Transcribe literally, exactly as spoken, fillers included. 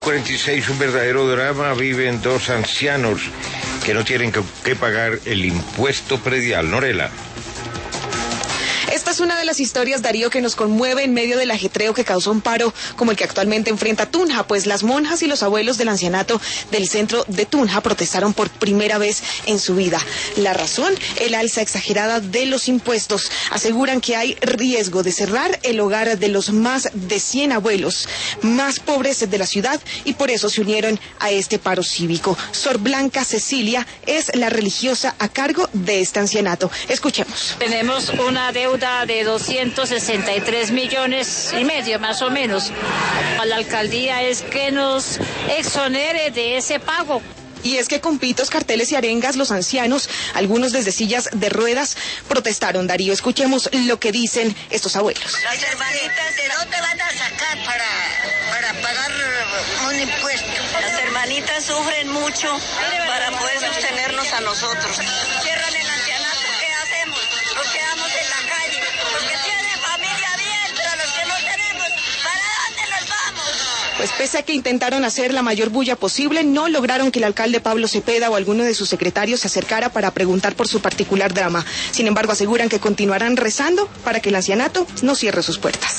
cuarenta y seis, un verdadero drama. Viven dos ancianos que no tienen que, que pagar el impuesto predial. Norela. Esta es una de las historias, Darío, que nos conmueve en medio del ajetreo que causó un paro como el que actualmente enfrenta Tunja, pues las monjas y los abuelos del ancianato del centro de Tunja protestaron por primera vez en su vida. La razón, el alza exagerada de los impuestos. Aseguran que hay riesgo de cerrar el hogar de los más de cien abuelos más pobres de la ciudad y por eso se unieron a este paro cívico. Sor Blanca Cecilia es la religiosa a cargo de este ancianato. Escuchemos. Tenemos una deuda de doscientos sesenta y tres millones y medio más o menos. A la alcaldía es que nos exonere de ese pago. Y es que con pitos, carteles y arengas, los ancianos, algunos desde sillas de ruedas, protestaron. Darío, escuchemos lo que dicen estos abuelos. Las hermanitas, ¿de dónde van a sacar para, para pagar un impuesto? Las hermanitas sufren mucho para poder sostenernos a nosotros. Cierran el ancianato, ¿qué hacemos? Nos quedamos en la calle. Los que tienen familia bien, pero los que no tenemos, ¿para dónde nos vamos? Pues pese a que intentaron hacer la mayor bulla posible, no lograron que el alcalde Pablo Cepeda o alguno de sus secretarios se acercara para preguntar por su particular drama. Sin embargo, aseguran que continuarán rezando para que el ancianato no cierre sus puertas.